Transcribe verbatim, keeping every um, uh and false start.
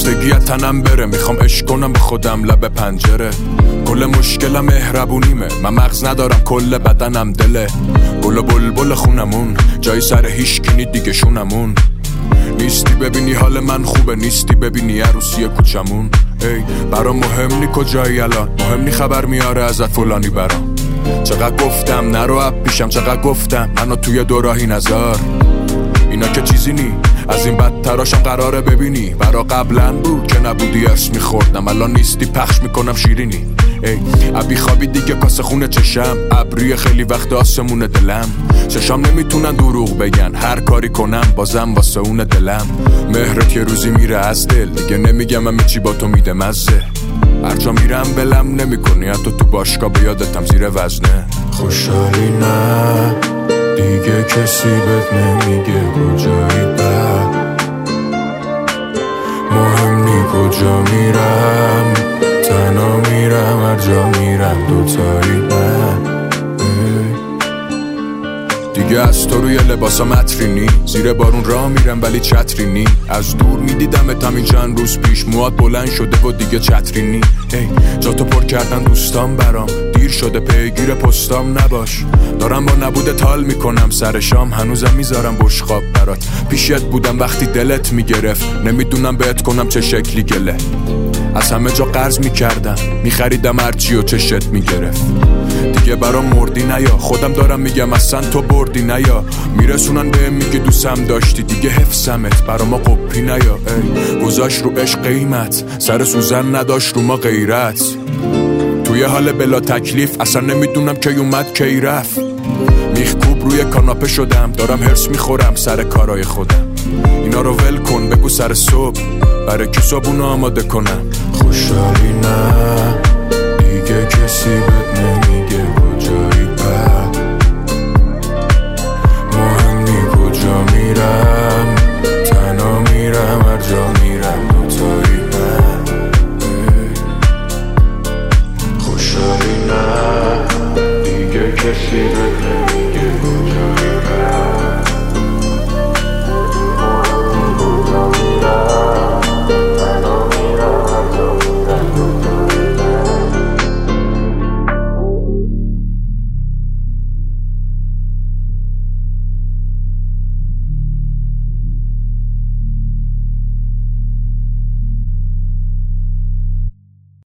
خستگیت تنم بره، میخوام عشق کنم به خودم لب پنجره. کل مشکلم مهربونیمه، من مغز ندارم کل بدنم دله. گل و بلبل خونمون جای سر هیچ کی دیگه شونمون. نیستی ببینی حال من خوبه، نیستی ببینی عروسی کوچمون. ای برام مهم نی کجایی الان، مهم نی خبر میاره ازت فلانی برام. چقدر گفتم نرو اپ پیشم، چقدر گفتم منو توی دوراهی نظر. اینا که چیزی نی، از این بدتراشم قراره ببینی. برا قبلا بود که نبودی اسم میخوردم، الان نیستی پخش میکنم شیرینی. ای ابی خوابی دیگه کاسه خونه چشم، ابروی خیلی وقت آسمون دلم. چشام نمیتونن دروغ بگن، هر کاری کنم بازم واسه اون دلم. مهرت یه روزی میره از دل، دیگه نمیگم همه چی با تو میده مزه. هر جا میرم بلم نمیکنی، حتی تو باشگاه به یادتم زیر وزنه. خوشحالی نه دیگه کسی بهت نمیگه کجایی بعد، مهم نی کجا میرم، تنها میرم هر جا میرم دوتایی نه. دیگه از تو روی لباسا مترینی، زیر بارون راه میرم ولی چترینی. از دور میدیدمت همین چند روز پیش، موات بلند شده و دیگه چترینی. ای جا تو پر کردن دوستان برام، دیر شده پیگیر پستام نباش. دارم با نبوده تال میکنم سر شام، هنوزم میذارم بشقاب برات. پیشت بودم وقتی دلت میگرفت، نمیدونم بهت کنم چه شکلی گله. از همه جا قرض میکردم، میخریدم هرچی و چشت میگرفت. دیگه برام مردی نیا، خودم دارم میگم اصلا تو بردی نیا. میرسونن بهم میگه دوستم داشتی، دیگه حفظمت برا ما قپی نیا. ای گذاشت رو عشق قیمت، سر سوزن نداشت رو ما غیرت. توی حال بلا تکلیف، اصلا نمیدونم کی اومد کی رفت. میخکوب روی کاناپه شدم، دارم هرس میخورم سر کارای خودم. اینا رو ول کن بگو سر صبح، برای کی صبحونو آماده کنم. خوشحالی نه دیگه کسی بهت نمیگه